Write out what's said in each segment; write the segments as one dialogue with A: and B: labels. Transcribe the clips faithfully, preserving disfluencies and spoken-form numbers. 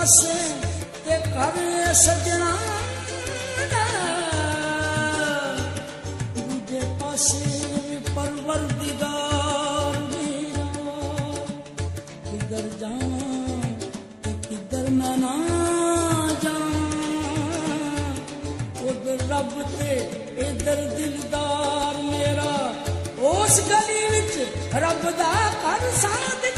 A: पासे ते घर सजना दूजे पासे परवरदिगार मेरा किधर जाऊं ते किधर मैं ना जाऊं उधर रब ते इधर दिलदार मेरा उस गली विच रब दा घर सादिक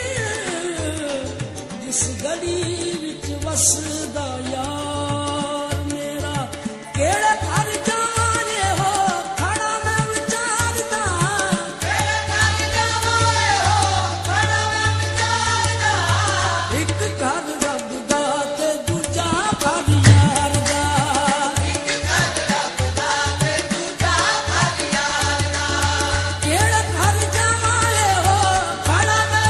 A: जिस गली विच वसदा यार मेरा केड़े घर जाने हो खड़ा मैं विचारदा केड़े घर जाने हो खड़ा मैं विचारदा एक घर रब दा ते दूजा घर यार दा एक घर रब दा ते दूजा घर यार दा केड़े घर जाने हो खड़ा मैं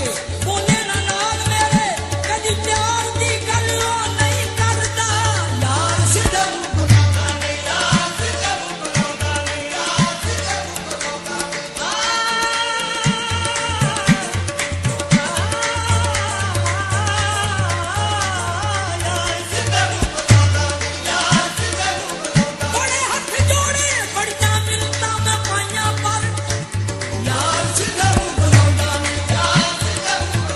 A: ਕੇ ਬੋਲੇ ਨਾ ਨਾਲ ਮੇਰੇ ਕਦੀ ਪਿਆਰ ਦੀ ਗੱਲ ਉਹ ਨਹੀਂ ਕਰਦਾ ਯਾਰ ਸਿੱਧਾ ਮੂੰਹ ਬੁਲਾਉਂਦਾ ਨਹੀਂ ਯਾਰ ਸਿੱਧਾ ਮੂੰਹ ਬੁਲਾਉਂਦਾ ਨਹੀਂ ਯਾਰ ਸਿੱਧਾ ਮੂੰਹ ਬੁਲਾਉਂਦਾ ਯਾਰ ਸਿੱਧਾ ਮੂੰਹ ਬੁਲਾਉਂਦਾ ਯਾਰ ਸਿੱਧਾ ਮੂੰਹ ਬੁਲਾਉਂਦਾ ਬੜੇ ਹੱਥ ਜੋੜੇ ਬੜੀਆਂ ਮਿੰਨਤਾਂ ਮੈਂ ਪਾਈਆਂ ਪਰ ਯਾਰ ਸਿੱਧਾ ਮੂੰਹ ਬੁਲਾਉਂਦਾ ਨਹੀਂ ਯਾਰ ਸਿੱਧਾ ਮੂੰਹ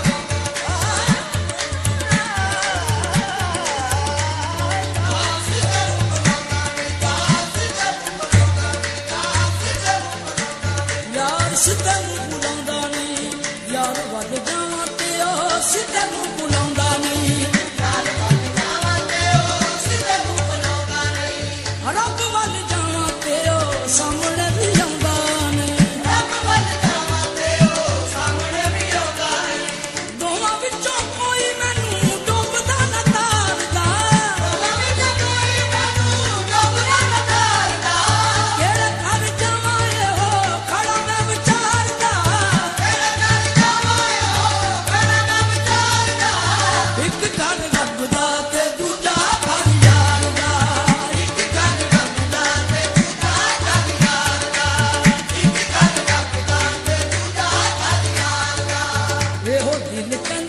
A: ਯਾਰ ਸਿੱਧਾ ਮੂੰਹ ਬੁਲਾਉਂਦਾ ਨਹੀਂ ਯਾਰ ਵੱਧ ਜਾਵਾਂ ਤੇ ਉਹ ਸਿੱਧਾ ਮੂੰਹ ਬੁਲਾਉਂਦਾ ਨਹੀਂ ਯਾਰ ਵੱਧ ਜਾਵਾਂ ਤੇ ਉਹ ਸਿੱਧਾ ਮੂੰਹ ਬੁਲਾਉਂਦਾ ਨਹੀਂ ਰੱਬ ਵੱਲ ਜਾਵਾਂ ਤੇ ਉਹ ਸਾਹਮਣੇ ਵੀ ਆਉਂਦਾ ਨਹੀਂ ਰੱਬ ਵੱਲ ਜਾਵਾਂ ਤੇ ਉਹ ਸਾਹਮਣੇ ਵੀ ਆਉਂਦਾ ਨਹੀਂ ਦੋਵਾਂ ਵਿੱਚੋਂ ਕੋਈ ਮੈਨੂੰ ਡੁੱਬਦਾ ਨਾ ਤਾਰਦਾ ਦੋਵਾਂ ਵਿੱਚੋਂ ਕੋਈ ਮੈਨੂੰ ਡੁੱਬਦਾ ਨਾ ਤਾਰਦਾ ਕਿਹੜੇ ਘਰ ਜਾਵਾਂ ਇਹੋ ਖੜਾ ਮੈਂ ਵਿਚਾਰਦਾ ਕਿਹੜੇ ਘਰ ਜਾਵਾਂ ਇਹੋ ਖੜਾ ਮੈਂ ਵਿਚਾਰਦਾ ਇੱਕ ਘਰ ਰੱਬ ਦਾ ਤੇ ਦੂਜਾ ਘਰ ਯਾਰ ਦਾ ਇੱਕ ਘਰ ਰੱਬ ਦਾ ਤੇ ਦੂਜਾ ਘਰ ਯਾਰ ਦਾ ਇੱਕ ਘਰ ਰੱਬ ਦਾ ਤੇ ਦੂਜਾ ਘਰ ਯਾਰ ਦਾ ਇਹੋ ਦਿਲ